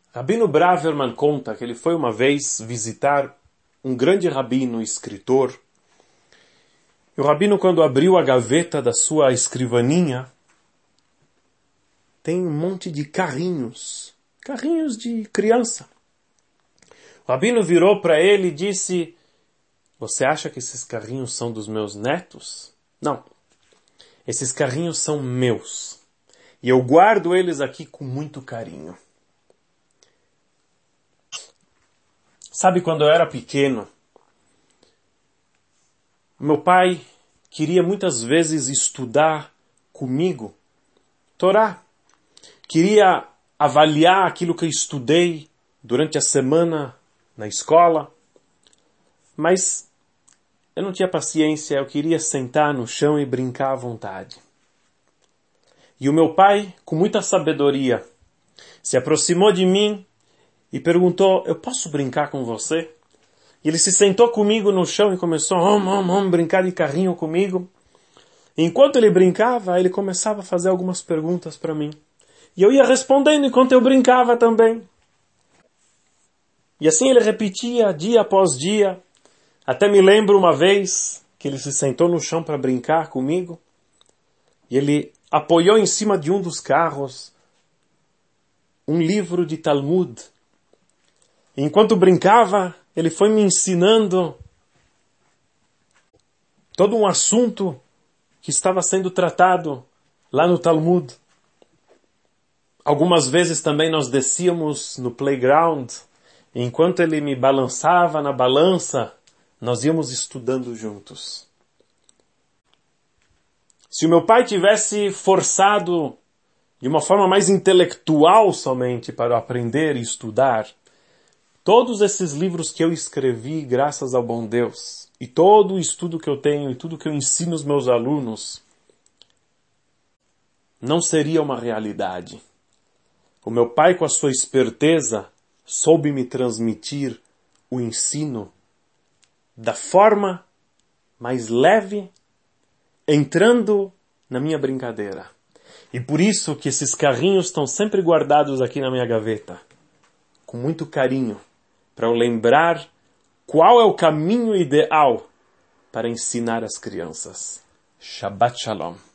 Rabino Braverman conta que ele foi uma vez visitar um grande rabino, escritor. E o rabino, quando abriu a gaveta da sua escrivaninha, tem um monte de carrinhos de criança. O rabino virou para ele e disse: "Você acha que esses carrinhos são dos meus netos? Não. Esses carrinhos são meus. E eu guardo eles aqui com muito carinho." Sabe, quando eu era pequeno, meu pai queria muitas vezes estudar comigo Torá. Queria avaliar aquilo que eu estudei durante a semana na escola, mas eu não tinha paciência, eu queria sentar no chão e brincar à vontade. E o meu pai, com muita sabedoria, se aproximou de mim e perguntou: "Eu posso brincar com você?" E ele se sentou comigo no chão e começou a brincar de carrinho comigo. E enquanto ele brincava, ele começava a fazer algumas perguntas para mim. E eu ia respondendo enquanto eu brincava também. E assim ele repetia dia após dia. Até me lembro uma vez que ele se sentou no chão para brincar comigo. E ele apoiou em cima de um dos carros um livro de Talmud. E enquanto brincava, ele foi me ensinando todo um assunto que estava sendo tratado lá no Talmud. Algumas vezes também nós descíamos no playground, e enquanto ele me balançava na balança, nós íamos estudando juntos. Se o meu pai tivesse forçado de uma forma mais intelectual somente para aprender e estudar, todos esses livros que eu escrevi, graças ao bom Deus, e todo o estudo que eu tenho e tudo que eu ensino aos meus alunos, não seria uma realidade. O meu pai, com a sua esperteza, soube me transmitir o ensino da forma mais leve, entrando na minha brincadeira. E por isso que esses carrinhos estão sempre guardados aqui na minha gaveta, com muito carinho, para eu lembrar qual é o caminho ideal para ensinar as crianças. Shabbat Shalom.